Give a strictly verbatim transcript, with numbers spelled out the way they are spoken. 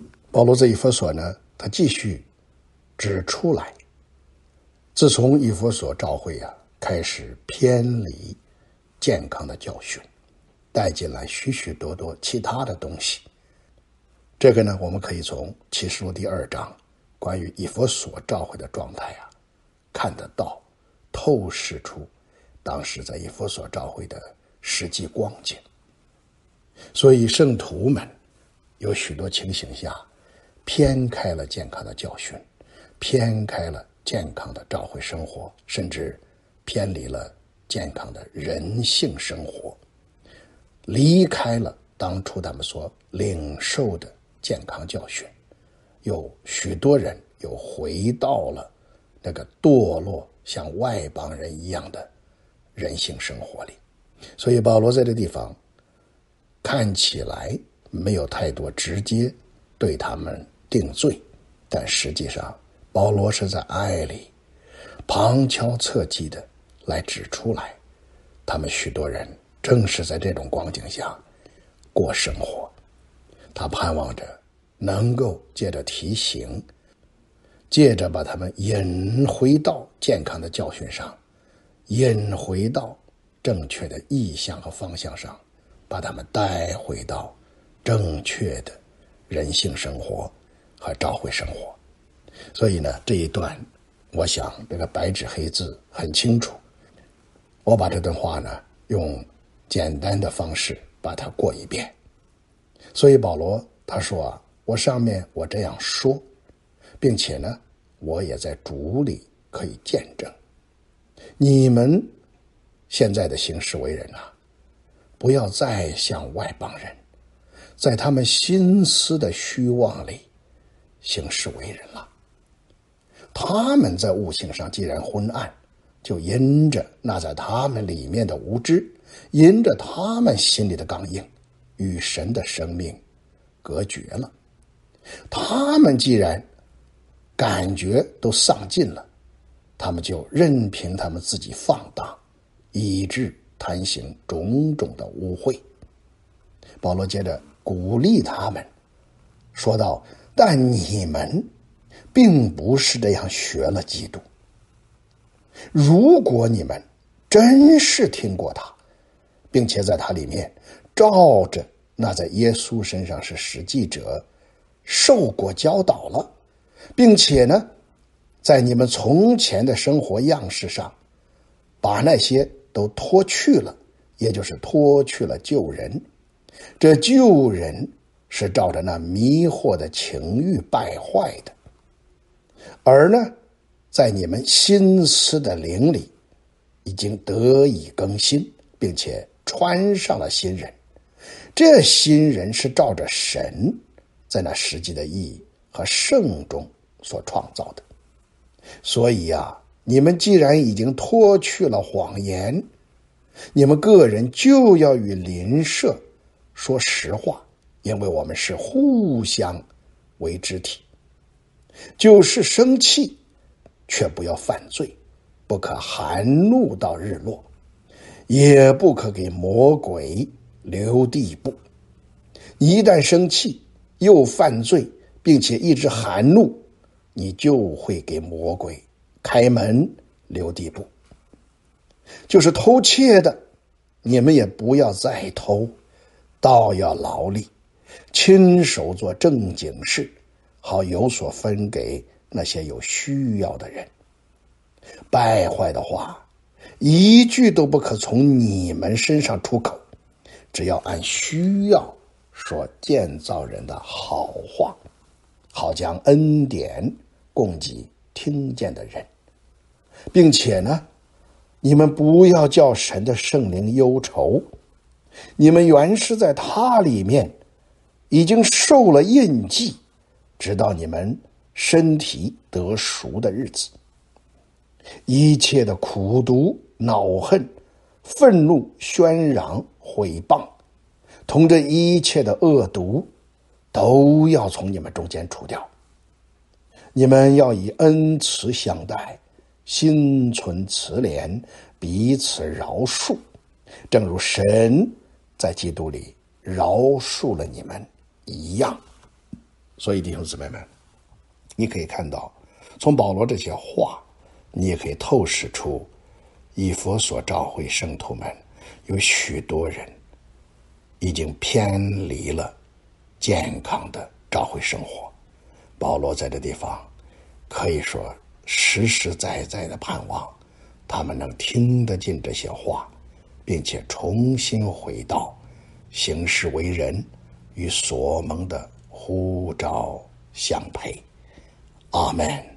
保罗在以弗所呢，他继续指出来，自从以弗所教会啊开始偏离健康的教训，带进来许许多多其他的东西。这个呢，我们可以从启示录第二章关于以弗所教会的状态啊看得到，透视出当时在以弗所教会的实际光景。所以圣徒们有许多情形下偏开了健康的教训，偏开了健康的教会生活，甚至偏离了健康的人性生活，离开了当初他们所领受的健康教训。有许多人又回到了那个堕落像外邦人一样的人性生活里。所以保罗在这地方看起来没有太多直接对他们定罪，但实际上保罗是在爱里旁敲侧击的来指出来，他们许多人正是在这种光景下过生活。他盼望着能够借着提醒，借着把他们引回到健康的教训上，引回到正确的意向和方向上，把他们带回到正确的人性生活和教会生活。所以呢，这一段我想这个白纸黑字很清楚，我把这段话呢用简单的方式把它过一遍。所以保罗他说啊，我上面我这样说，并且呢我也在主里可以见证，你们现在的行事为人啊，不要再像外邦人在他们心思的虚妄里行事为人了。他们在悟性上既然昏暗，就因着那在他们里面的无知，因着他们心里的刚硬，与神的生命隔绝了。他们既然感觉都丧尽了，他们就任凭他们自己放荡，以致贪行种种的污秽。保罗接着鼓励他们说道，但你们并不是这样学了基督。如果你们真是听过他，并且在他里面照着那在耶稣身上是实际者受过教导了，并且呢在你们从前的生活样式上把那些都脱去了，也就是脱去了旧人。这旧人是照着那迷惑的情欲败坏的，而呢在你们心思的灵里已经得以更新，并且穿上了新人。这新人是照着神在那实际的意义和圣中所创造的。所以啊，你们既然已经脱去了谎言，你们个人就要与邻舍说实话，因为我们是互相为肢体。就是生气，却不要犯罪，不可含怒到日落，也不可给魔鬼留地步。你一旦生气又犯罪，并且一直含怒，你就会给魔鬼开门留地步。就是偷窃的，你们也不要再偷，倒要劳力，亲手做正经事，好有所分给那些有需要的人。败坏的话一句都不可从你们身上出口，只要按需要说建造人的好话，好将恩典供给听见的人。并且呢，你们不要叫神的圣灵忧愁，你们原是在他里面已经受了印记，直到你们身体得赎的日子。一切的苦毒、恼恨、愤怒、喧嚷、毁谤，同这一切的恶毒，都要从你们中间除掉。你们要以恩慈相待，心存慈怜，彼此饶恕，正如神在基督里饶恕了你们一样。 所以弟兄姊妹们，你可以看到，从保罗这些话，你也可以透视出以弗所教会圣徒们有许多人已经偏离了健康的教会生活。保罗在这地方可以说实实在在的盼望他们能听得进这些话，并且重新回到行事为人与所蒙的呼召相配。阿们。